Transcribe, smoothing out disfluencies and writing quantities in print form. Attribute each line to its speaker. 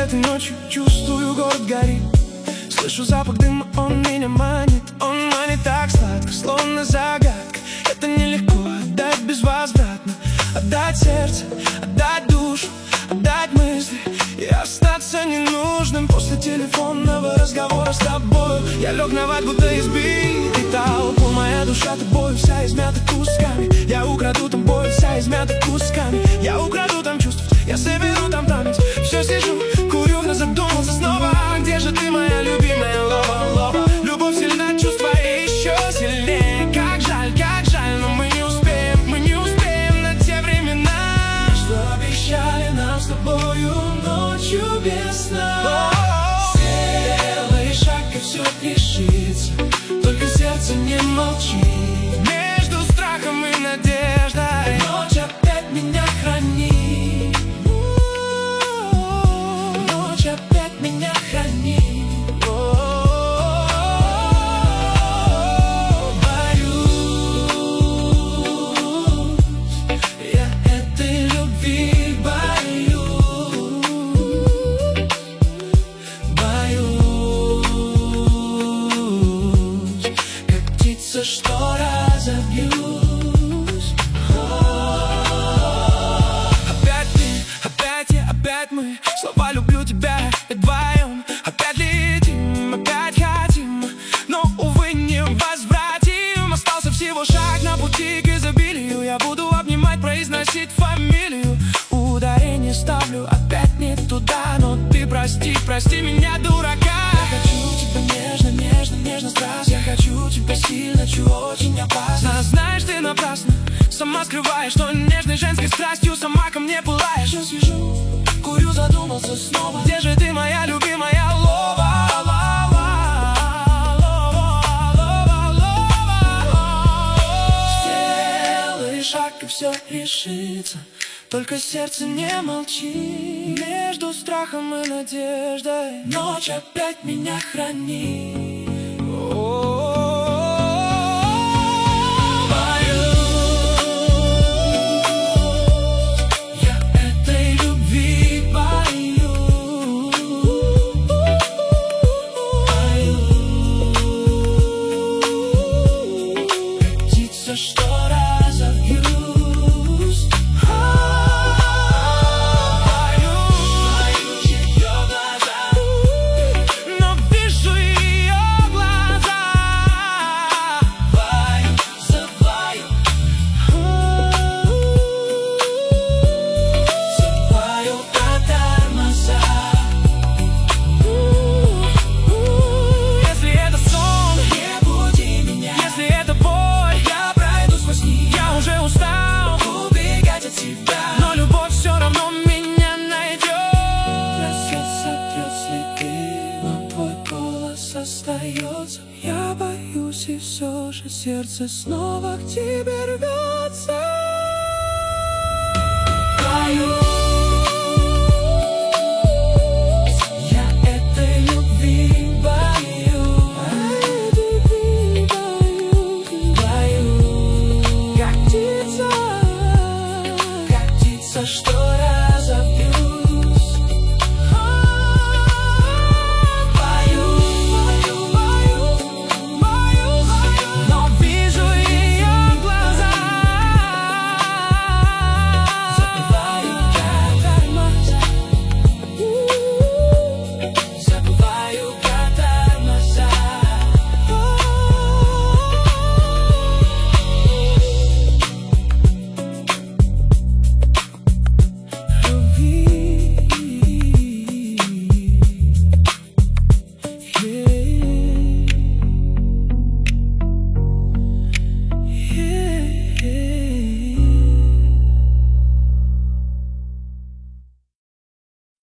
Speaker 1: Этой ночью чувствую, город горит. Слышу запах дыма, он меня манит. Он манит так сладко, словно загадка. Это нелегко отдать безвозвратно. Отдать сердце, отдать душу, отдать мысли и остаться ненужным. После телефонного разговора с тобою я лег на ват, будто избитый толпу. Моя душа тобою вся измята кусками. Я украду там боль, вся измята кусками. Я украду там чувств, я соберу там память. Все сижу, курю, но задумался снова. Где же ты, моя любимая лова? Любовь сильна, чувства еще сильнее. Как жаль, но мы не успеем на те времена, что обещали нам с тобою ночью без сна. Сделай шаг, и все решится, только сердце не молчит. Между страхом и надеждой ночь опять меня хранит. Ночь опять меня хранит. Что разобьюсь. Опять ты, опять я, опять мы. Слова люблю тебя и вдвоем. Опять летим, опять хотим, но, увы, не возвратим. Остался всего шаг на пути к изобилию. Я буду обнимать, произносить фамилию. Ударение ставлю опять не туда, но ты прости, прости меня, дурака. Я хочу тебя нежно, нежно, нежно, страстно. Я хочу тебя сильно, чего очень опасно. А знаешь, ты напрасно сама скрываешь, что нежной женской страстью сама ко мне пылаешь. Я сижу, курю, задумался снова. Где же ты, моя любимая лова? Сделай шаг, и все решится, только сердце не молчит. Между страхом и надеждой ночь опять меня хранит. Что разобьюсь. Боюсь ее глаза, но вижу ее глаза. Боюсь, забываю, забываю про тормоза. Если это сон, не буди меня. Если это боль, я уже устал убегать от тебя, но любовь все равно меня найдет. Рассвет сотрет следы, но твой голос остается. Я боюсь, и все же сердце снова к тебе рвется. Боюсь.